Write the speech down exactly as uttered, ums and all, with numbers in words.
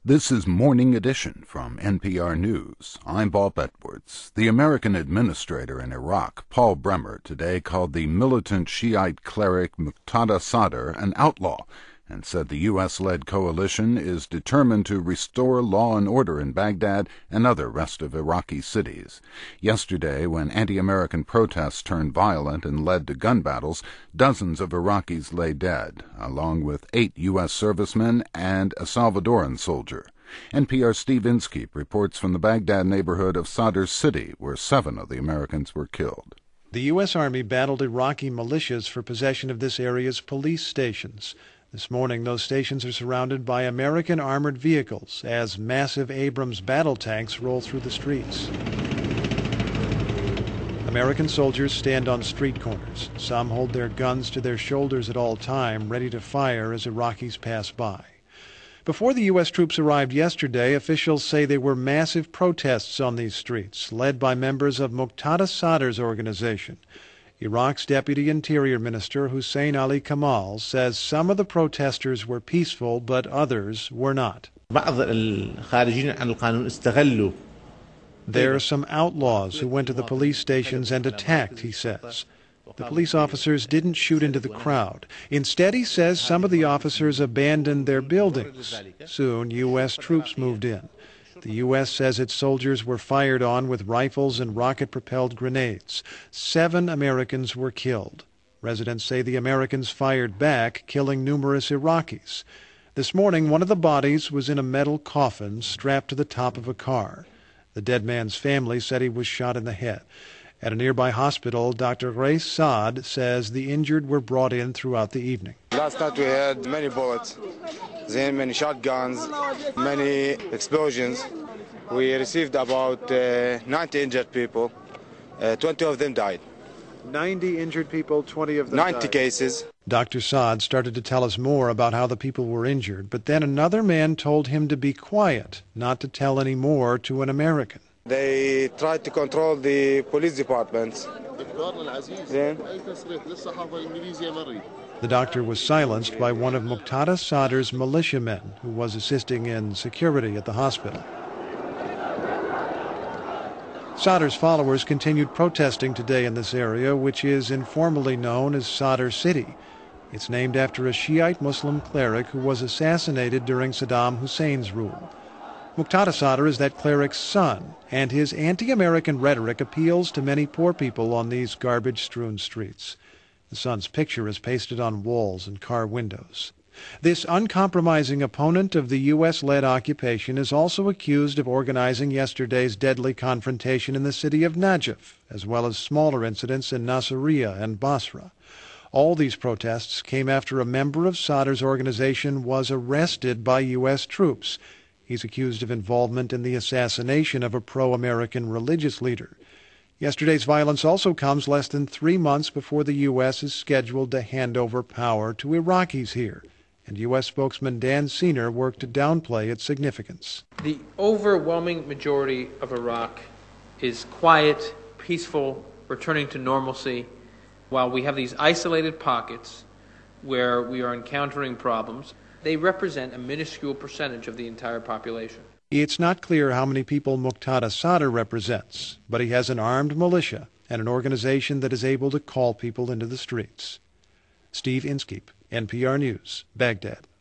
This is Morning Edition from N P R News. I'm Bob Edwards. The American administrator in Iraq, Paul Bremer, today called the militant Shiite cleric Muqtada Sadr an outlaw and said the U S-led coalition is determined to restore law and order in Baghdad and other restive Iraqi cities. Yesterday, when anti-American protests turned violent and led to gun battles, dozens of Iraqis lay dead, along with eight U S servicemen and a Salvadoran soldier. N P R's Steve Inskeep reports from the Baghdad neighborhood of Sadr City, where seven of the Americans were killed. The U S Army battled Iraqi militias for possession of this area's police stations. This morning, those stations are surrounded by American armored vehicles as massive Abrams battle tanks roll through the streets. American soldiers stand on street corners. Some hold their guns to their shoulders at all time, ready to fire as Iraqis pass by. Before the U S troops arrived yesterday, officials say there were massive protests on these streets, led by members of Muqtada Sadr's organization. Iraq's Deputy Interior Minister Hussein Ali Kamal says some of the protesters were peaceful, but others were not. There are some outlaws who went to the police stations and attacked, he says. The police officers didn't shoot into the crowd. Instead, he says some of the officers abandoned their buildings. Soon, U S troops moved in. The U S says its soldiers were fired on with rifles and rocket-propelled grenades. Seven Americans were killed. Residents say the Americans fired back, killing numerous Iraqis. This morning, one of the bodies was in a metal coffin strapped to the top of a car. The dead man's family said he was shot in the head. At a nearby hospital, Doctor Grace Saad says the injured were brought in throughout the evening. Last night we had many bullets, then many shotguns, many explosions. We received about uh, ninety injured people. Uh, twenty of them died. ninety injured people, twenty of them ninety died. cases. Doctor Saad started to tell us more about how the people were injured, but then another man told him to be quiet, not to tell any more to an American. They tried to control the police departments. Then, the doctor was silenced by one of Muqtada Sadr's militiamen who was assisting in security at the hospital. Sadr's followers continued protesting today in this area, which is informally known as Sadr City. It's named after a Shiite Muslim cleric who was assassinated during Saddam Hussein's rule. Muqtada Sadr is that cleric's son, and his anti-American rhetoric appeals to many poor people on these garbage-strewn streets. The son's picture is pasted on walls and car windows. This uncompromising opponent of the U S-led occupation is also accused of organizing yesterday's deadly confrontation in the city of Najaf, as well as smaller incidents in Nasiriyah and Basra. All these protests came after a member of Sadr's organization was arrested by U S troops. He's accused of involvement in the assassination of a pro-American religious leader. Yesterday's violence also comes less than three months before the U S is scheduled to hand over power to Iraqis here, and U S spokesman Dan Siener worked to downplay its significance. The overwhelming majority of Iraq is quiet, peaceful, returning to normalcy, while we have these isolated pockets where we are encountering problems. They represent a minuscule percentage of the entire population. It's not clear how many people Muqtada Sadr represents, but he has an armed militia and an organization that is able to call people into the streets. Steve Inskeep, N P R News, Baghdad.